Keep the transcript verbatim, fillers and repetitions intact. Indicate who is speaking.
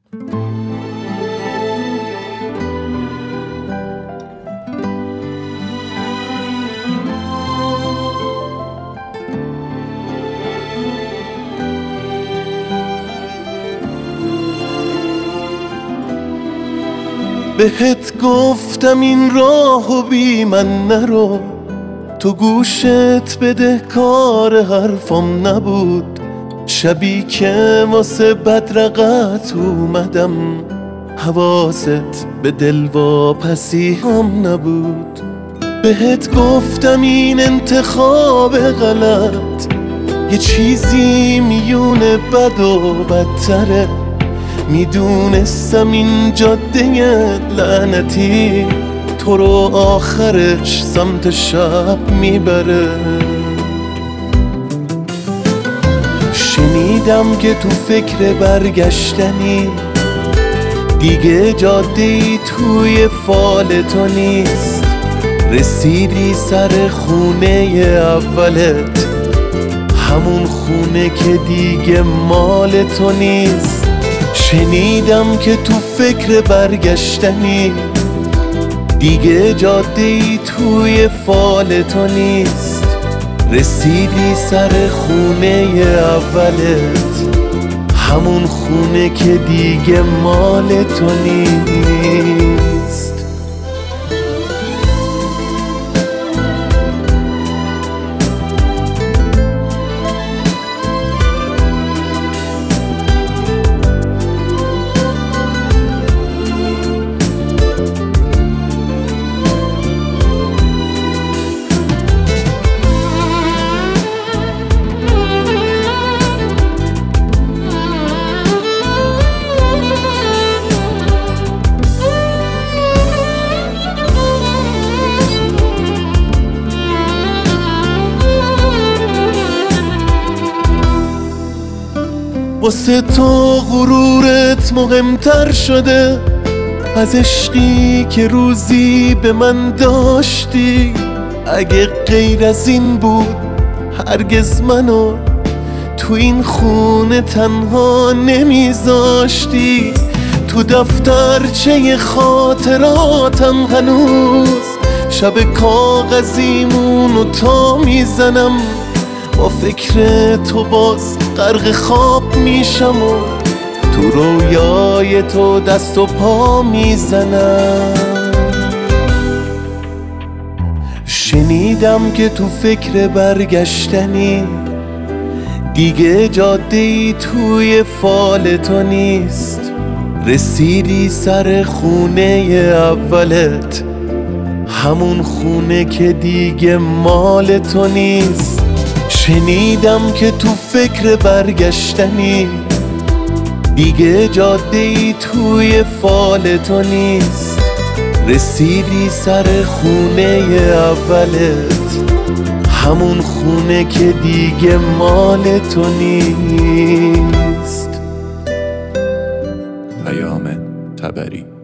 Speaker 1: بهت گفتم این راهو بی من نرو، تو گوشت بده کار حرفم نبود. شبی که واسه بدرقت اومدم حواست به دلواپسی هم نبود. بهت گفتم این انتخاب غلط یه چیزی میون بد و بدتره. میدونستم این جاده لعنتی تو رو آخرش سمت شب میبره. شنیدم که تو فکر برگشتنی، دیگه جاده‌ای توی فال تو نیست. رسیدی سر خونه اولت، همون خونه که دیگه مال تو نیست. شنیدم که تو فکر برگشتنی، دیگه جاده‌ای توی فال تو نیست. رسیدی سر خونه اولت، همون خونه که دیگه مال تو نیست. واسه تو غرورت مهمتر شده از عشقی که روزی به من داشتی. اگه غیر از این بود هرگز منو تو این خونه تنها نمیذاشتی. تو دفترچه خاطراتم هنوز شب کاغذیمونو تا میزنم. با فکر تو باز غرق خواب میشم و تو رویای تو دست و پا میزنم. شنیدم که تو فکر برگشتنی، دیگه جاده‌ای توی فال تو نیست. رسیدی سر خونه اولت، همون خونه که دیگه مال تو نیست. شنیدم که تو فکر برگشتنی، دیگه جاده‌ای توی فال تو نیست. رسیدی سر خونه اولت، همون خونه که دیگه مال تو نیست.
Speaker 2: پیام تبری.